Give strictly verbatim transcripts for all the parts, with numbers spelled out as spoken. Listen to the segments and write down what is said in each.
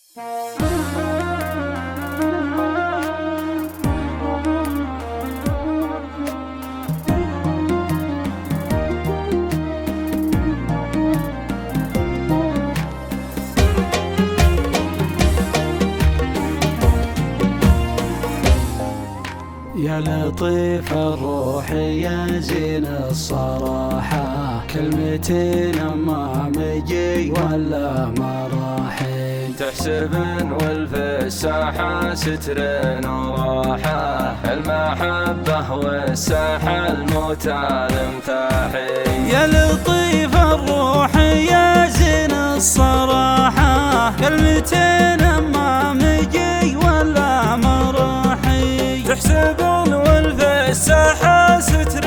يا لطيف الروح يا زين الصراحة، كلمتين ما مجي ولا مراحي، تحسبن والفساحة ستر وراحة، المحبة والساحة الموتى المتاحي. يا لطيف الروح يا زين الصراحة، كلمتين ما مجي ولا مراحي، تحسبن والفساحة ستر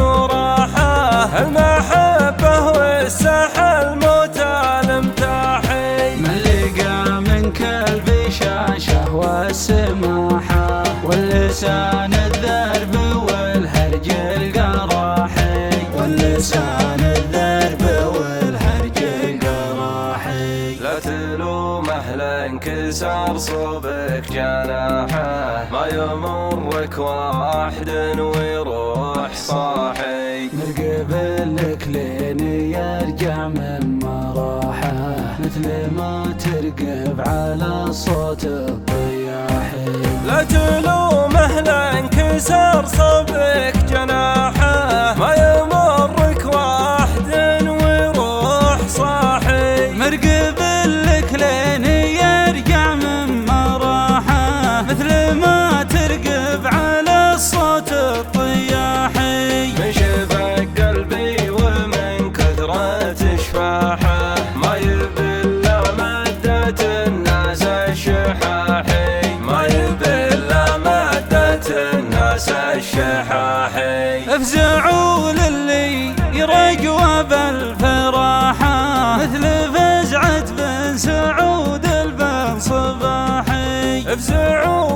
وراحة، المحبة والساحة الموتى المتاحي. من لقى منك البشاشة والسماحة، واللسان الذرب والهرج القراحي، واللسان الذرب والهرج القراحي. لا تلومه لانكسر صوبك جناحه، ما يمرك واحد ويروح صاحي، مرقب لك لين يرجع من مراحه، مثل ما ترقب على صوت الطياحي. لا تلومه لانكسر صوبك جناحه، ما يمرك واحد ويروح صاحي، مرقب لك لين يرجع من مراحه، مثل ما ترقب على الصوت الطياحي. من شفق قلبي ومن كثرة شفاحه، ما يبل مدة الناس الشحاحي، ما يبل مدة الناس الشحاحي. افزعوا للي يرجوا بالفراحة، مثل فزعة بن سعود البن صباحي. افزعوا